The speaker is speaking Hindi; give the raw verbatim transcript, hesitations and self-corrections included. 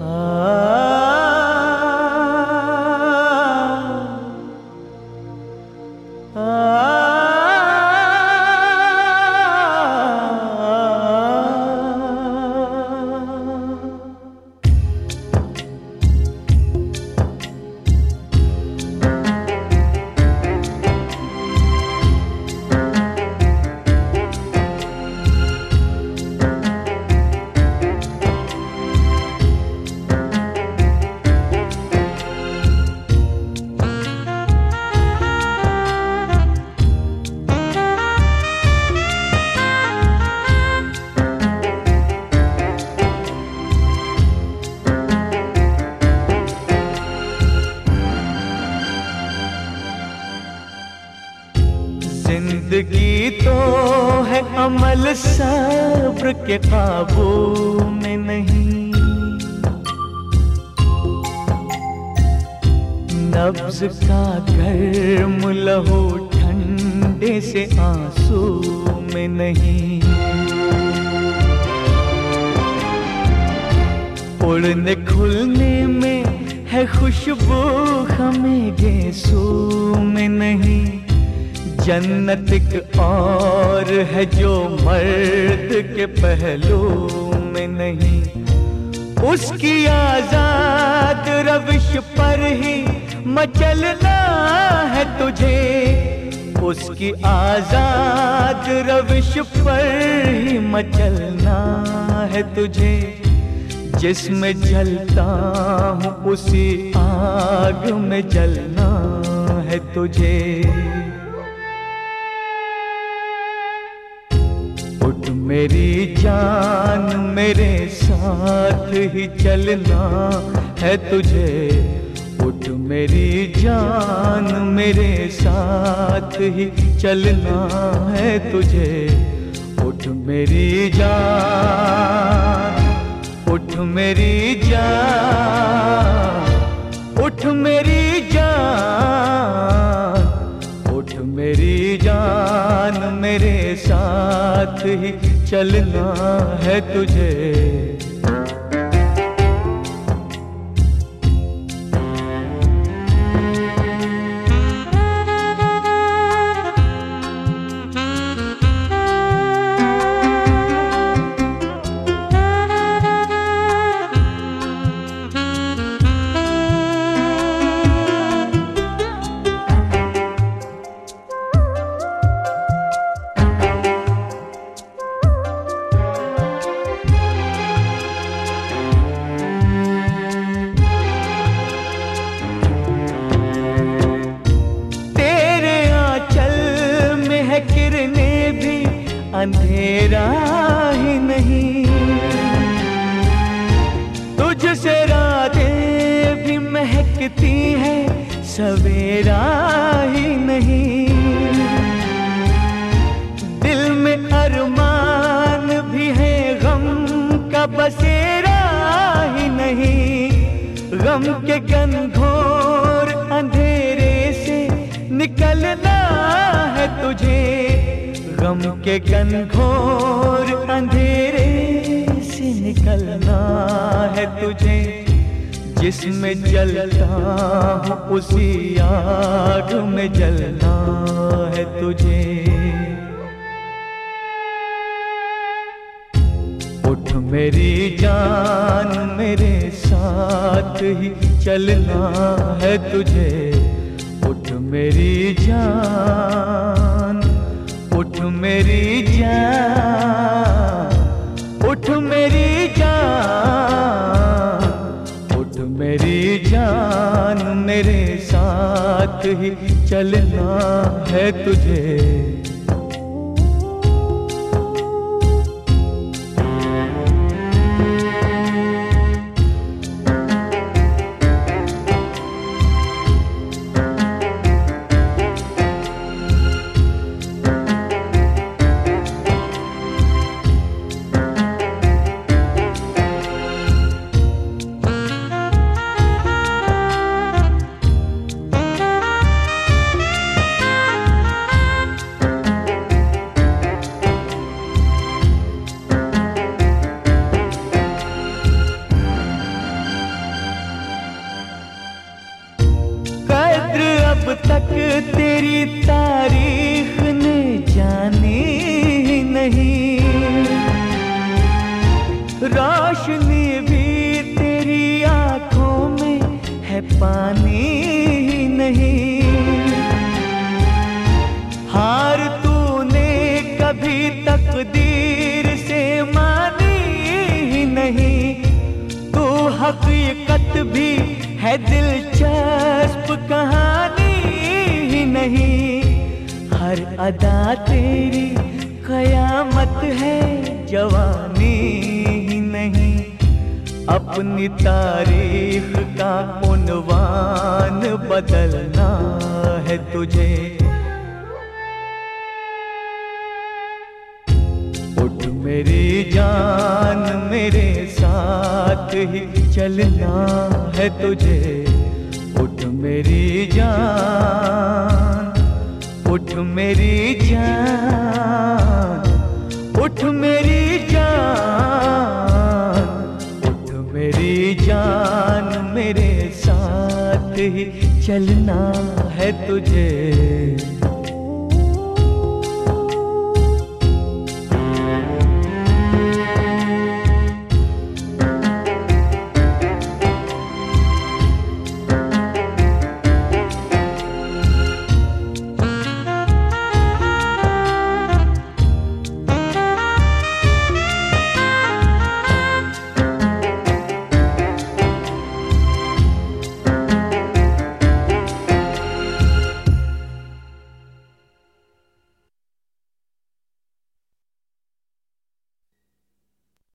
जिंदगी तो है अमल सब्र के काबू में नहीं, नब्ज का गर्म लहू ठंडे से आंसू में नहीं, उड़ने खुलने में है खुशबू हमें गेसू में नहीं, जन्नत एक और है जो मर्द के पहलू में नहीं, उसकी आजाद रविश पर ही मचलना है तुझे, उसकी आजाद रविश पर ही मचलना है तुझे, जिसमें जलता हूँ उसी आग में जलना है तुझे। उठ मेरी जान मेरे साथ ही चलना है तुझे, उठ मेरी जान मेरे साथ ही चलना है तुझे, उठ मेरी जान, उठ मेरी जान, उठ मेरी जान, उठ मेरी जान मेरे साथ ही चलना है तुझे। अंधेरा ही नहीं, तुझसे रातें भी महकती है, सवेरा ही नहीं, दिल में अरमान भी है, गम का बसेरा ही नहीं, गम के घनघोर अंधेरे से निकलना है तुझे, गम के घनघोर अंधेरे से निकलना है तुझे, जिसमें जलता हूँ उसी आग में जलना है तुझे। उठ मेरी जान मेरे साथ ही चलना है तुझे, उठ मेरी जान, उठ मेरी जान, उठ मेरी जान, उठ मेरी जान मेरे साथ ही चलना है तुझे। तक तेरी तारीख ने जानी ही नहीं, रोशनी भी तेरी आंखों में है पानी ही नहीं। हार तूने कभी तकदीर से मानी ही नहीं, तू हकीकत भी है दिलचस्प कहानी ही नहीं। हर अदा तेरी कयामत है जवानी ही नहीं। अपनी तारीख का उन्वान बदलना है तुझे। उठ मेरी जान मेरे साथ ही चलना है तुझे। उठ मेरी जान, उठ मेरी जान, उठ मेरी जान, उठ मेरी जान मेरे साथ ही चलना है तुझे।